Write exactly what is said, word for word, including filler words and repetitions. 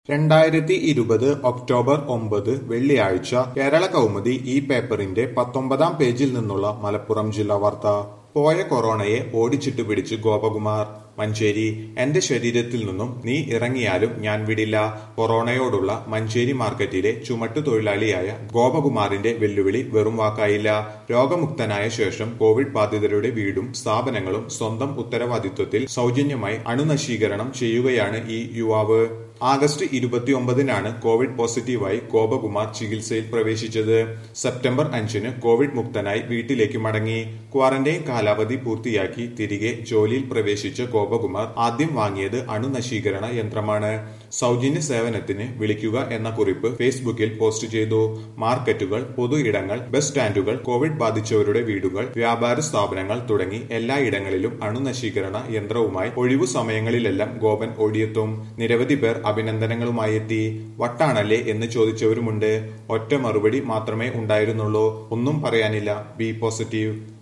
രണ്ടായിരത്തി ഇരുപത് ഒക്ടോബർ ഒമ്പത് വെള്ളിയാഴ്ച കേരള കൗമുദി ഈ പേപ്പറിന്റെ പത്തൊമ്പതാം പേജിൽ നിന്നുള്ള മലപ്പുറം ജില്ലാ വാർത്ത. പോയ കൊറോണയെ ഓടിച്ചിട്ട് പിടിച്ച് ഗോപകുമാർ മഞ്ചേരി. എന്റെ ശരീരത്തിൽ നിന്നും നീ ഇറങ്ങിയാലും ഞാൻ വിടില്ല. കൊറോണയോടുള്ള മഞ്ചേരി മാർക്കറ്റിലെ ചുമട്ടുതൊഴിലാളിയായ ഗോപകുമാറിന്റെ വെല്ലുവിളി വെറും വാക്കായില്ല. രോഗമുക്തനായ ശേഷം കോവിഡ് ബാധിതരുടെ വീടും സ്ഥാപനങ്ങളും സ്വന്തം ഉത്തരവാദിത്വത്തിൽ സൗജന്യമായി അണുനശീകരണം ചെയ്യുകയാണ് ഈ യുവാവ്. ആഗസ്റ്റ് ഇരുപത്തിയൊമ്പതിനാണ് കോവിഡ് പോസിറ്റീവായി ഗോപകുമാർ ചികിത്സയിൽ പ്രവേശിച്ചത്. സെപ്റ്റംബർ അഞ്ചിന് കോവിഡ് മുക്തനായി വീട്ടിലേക്ക് മടങ്ങി. ക്വാറന്റൈൻ കാലാവധി പൂർത്തിയാക്കി തിരികെ ജോലിയിൽ പ്രവേശിച്ച ഗോപകുമാർ ആദ്യം വാങ്ങിയത് അണുനശീകരണ യന്ത്രമാണ്. സൗജന്യ സേവനത്തിന് വിളിക്കുക എന്ന കുറിപ്പ് ഫേസ്ബുക്കിൽ പോസ്റ്റ് ചെയ്തു. മാർക്കറ്റുകൾ, പൊതു ഇടങ്ങൾ, ബസ് സ്റ്റാൻഡുകൾ, കോവിഡ് ബാധിച്ചവരുടെ വീടുകൾ, വ്യാപാര സ്ഥാപനങ്ങൾ തുടങ്ങി എല്ലായിടങ്ങളിലും അണുനശീകരണ യന്ത്രവുമായി ഒഴിവു സമയങ്ങളിലെല്ലാം ഗോപൻ ഓടിയെത്തും. നിരവധി പേർ അഭിനന്ദനങ്ങളുമായി എത്തി. വട്ടാണല്ലേ എന്ന് ചോദിച്ചവരുമുണ്ട്. ഒറ്റ മറുപടി മാത്രമേ ഉണ്ടായിരുന്നുള്ളൂ: ഒന്നും പറയാനില്ല, ബി പോസിറ്റീവ്.